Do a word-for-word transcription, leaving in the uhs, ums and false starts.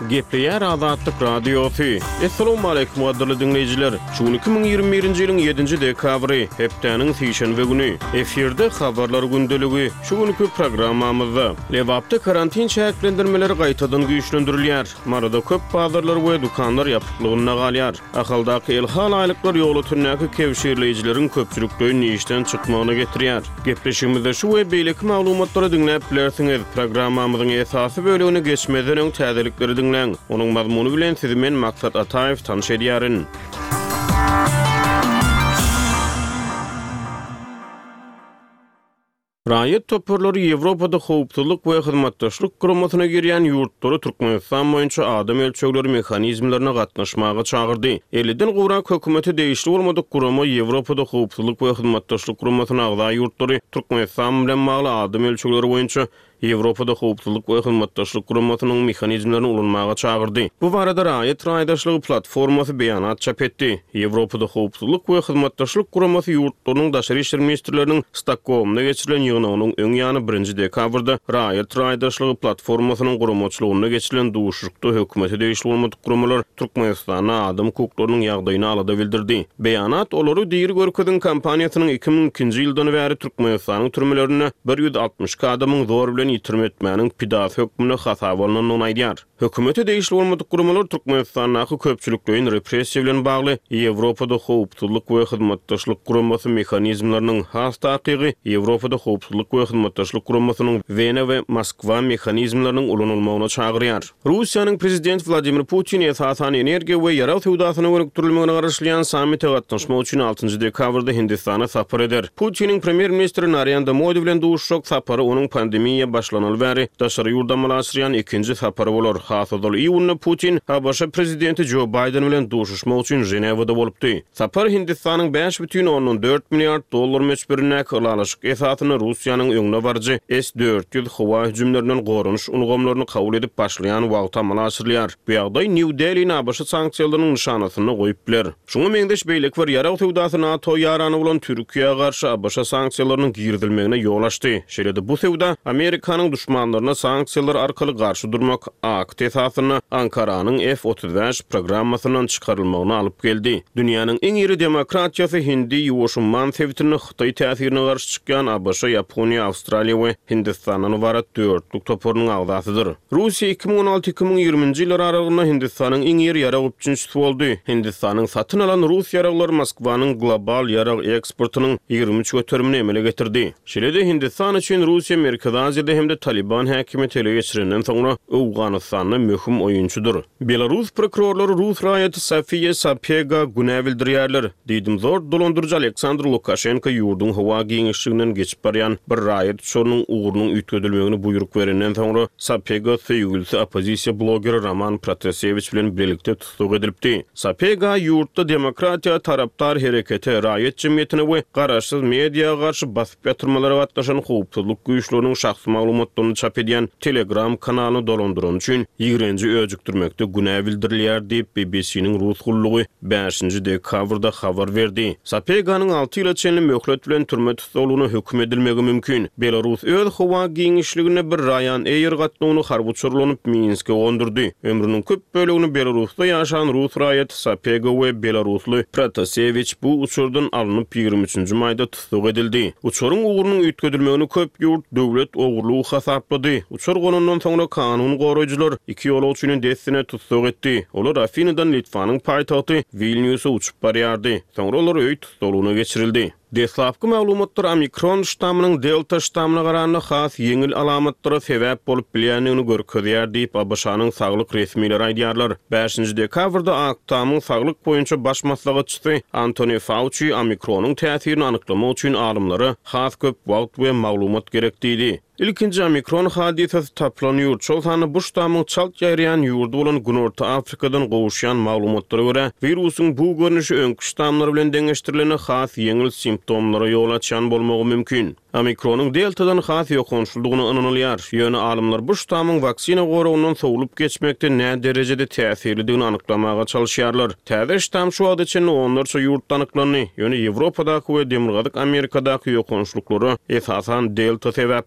Gepleyer Azatlyk Radiosu. Assalamu alaykum adyly dinleyijiler. Şu iki bin ýyirmi birinji ýylyň ýedinji dekabry, hepdeniň sýşenbe güni efirde habarlar gündeligi. Şu günkü programmamyzda Lewapda karantin çäklendirmeleri gaýtadan güýçlendirilýär. Marada köp bazarlar we dukanlar ýapyklygyna galýar. Ahaldaky elhal aýlyklar ýoly türnäki kewşirlejileriň köpçülikleri işden çykmagyna getirýär. Gepleşigimizde şu we beýleki maglumatlary dinläp bilersiňiz. Programmamyzyň esasy bölügini geçmeden öň täzelikleri dinleň. Onuň mazmuny bilen sizi men Maksat Ataev tanış edýärin. Raýat toparlary Ýewropada howpsuzlyk we hyzmatdaşlyk guramasyna girýän ýurtlary Türkmenistan boýunça adam ölçegleri mexanizmlerine gatnaşmaga çağırdy. Elden gowran hökümeti değişli bolmadyk gurama Ýewropada howpsuzlyk we hyzmatdaşlyk guramasyna agza ýurtlary Türkmenistan bilen magly adam ölçegleri boýunça Ýewropada howpsuzlyk we hyzmatdaşlyk guramasynyň mexanizmlerini ulanmaga çağırdy. Bu barada Raýat raýdaşlygy platformasy beýanat çap etdi. Ýewropada howpsuzlyk we hyzmatdaşlyk guramasy ýurtlarynyň daşary işler ministrleriniň Stockholmda geçirilen ýygynyň öň ýany birinji dekabrda Raýat raýdaşlygy platformasynyň guramaçylygyna geçirilen duşrukda hökümeti değişli bolmadyk guramalar Türkmenistana adam hukuklarynyň ýagdaýyny alada bildirdi. Beýanat olary diýir görkezin kampaniýasynyň iki bin ikinji ýyldan bäri Türkmenistanyň türmelerine bir ýüz altmış adamyň zor bilen ýitirme etmäniň pidasy hökmüne hasap alynan aýdýar. Hökümeti değişli bolmadyk guramalar Türkmenistanaky köpçüliklerin repressiýa bilen bagly Ýewropada howpsuzlyk we hyzmatdaşlyk guramasy mexanizmlarynyň has takygy Ýewropada howpsuzlyk we hyzmatdaşlyk guramasynyň Wene we Moskwa mexanizmlarynyň ulanylmagyna çağırýar. Russiýanyň prezidenti Vladimir Putin esasan energiýa we ýaraw sowdasyna gönükdirilmegine garaşlayan sammite gatnaşmak üçin altynjy dekabrda Hindistana sapar eder. Putiniň premier ministri Narendra Modi bilen duşşok sapary onuň pandemiýa başlanaly bäri daşary ýurdamyla açýan ikinji sapary bolar. Hasadal iýunna Putin Habaşa prezidenti Joe Biden bilen duşuşmak üçin Jenewada bolupdy. Sapar Hindistanyň beş бүтүn onuň dört milliard dollar meçberine kılalaşyk esasyny Russiýanyň öňüne barjy S dört yüz howa hüjümlerinden gorunuş ulgamlaryny kabul edip başlayan wagta açylýar. Bu ýagdaý New Delhi'ne Habaşa sanksiýalarynyň nişanasyny goýup biler. Şuňa meňdeş beýlek bar ýaraw sowdasy NATO ýarany bolan Türkiýe garşy Habaşa sanksiýalarynyň girdilmegine ýol açdy. Şeýle bu sowda Amerikanyň düşmanlaryna sanksiýalar arkaly garşy durmak akt esasyna Ankaranyň F otuz beş programmasynyň çykarylmagyna alyp geldi. Dünýäniň iň iri demokratiýasy Hindi ýoşunman sebitini Hytaý täsirine garşy çykýan Abaşa, Ýaponiýa, Awstraliýa we Hindistanyň barat dörtlük toparynyň agzasydyr. Russiýa iki bin on alty iki bin ýygrüminji ýylar aralygynda Hindistanyň iň iri ýarag üçinçisi boldy. Hindistanyň satyn alan Rus ýaraglary Moskwanyň global ýarag eksportynyň ýygrimi üç götürümini emele getirdi. Şeýle-de Hindistan üçin Russiýa Merkezi Aziýada hem de Taliban häkimeti ele geçirenden soňra Awganystanyň möhüm oýunçudur. Belarus prokurorlary Rus raýaty Sofiya Sapega güne bildirýärler. Diýdim zor dolandyrjy Aleksandr Lukashenko ýurdun howa giňişliginden geçip barýan bir raýat şonuň uğrunyň üýtgedilmegini buyruk berenden soňra Sapega söýgülsi opozisiýa blogeri Roman Protasevich bilen birlikde tutsak edilipdi. Sapega ýurtda demokratiýa tarapdar hereketi, raýat jemgyýetine we garaşsyz mediýaga garşy basyp ýatyrmalary gatnaşan howpsuzlyk güýçleriniň şahsy maglumatlaryny çap edýän Telegram kanalyny dolandyran üçin ýigrenji öjükdirmekde güne bildirilýär diýip B B C'niň Rus gullugy beşinji dekabrda habar berdi. Sapeganyň alty ýyla çenli möhlet bilen türme tutulugyna hökm edilmegi mümkin. Belarus öz howa giňişligine bir raýan eýer gatnawyny harbuçurlanyp Minske gondurdy. Ömrüniň köp bölegini Belarusda ýaşayan Rus raýaty Sapega we Belarusly Protasevich bu uçurdan alınıp ýygrimi üçinji maýda tutsak edildi. Uçuryň uğrunyň üýtgedilmegini köp ýurt döwlet ogurlugy hasaplady. Uçur gonundan soňra kanun goraýjylar iki ýolagçynyň destine tutsak etdi. Olar Afinadan Litvanyň paýtagty Vilniusa uçup barýardy. Soňra olar öý tutulugyna geçirildi. Deslapky maglumatlar Omikron ştamynyň Delta ştamyna garanyna has ýeňil alamatlara sebäp bolup bilýänligini görkezýär diýip Abaşanyň saglyk resmiýetleri aýdýarlar. beşinji dekabrda Aktamyň saglyk boýunça baş maslahatçysy Anthony Fauci Omikronyň täsirini anyklamak üçin alymlary has köp wagt we maglumat gerek diýdi. İlkinji Omikron hadisesi taplanýar. Şol sany bu ştamyň çalk ýaýrayan ýurdu bolan Günorta Afrikadan gowuşýan maglumatlara görä virusyň bu görnüşi öňkü ştamlar bilen deňeşdirilene has ýeňil simptomlara ýol açan bolmagy mümkin. Omikronun deltadan has ýokunçylygyny ananylýar. Ýöne alymlar bu ştamyň vaksina goragynyň sowulup geçmekde näme derejede täsirlidigini anyklamaga çalışýarlar. Täze ştam şu wagt içinde onlarça ýurtda anyklandy. Ýöne Ýewropadaky we Demirgazyk Amerikadaky ýokunçlyklary esasan delta sebäp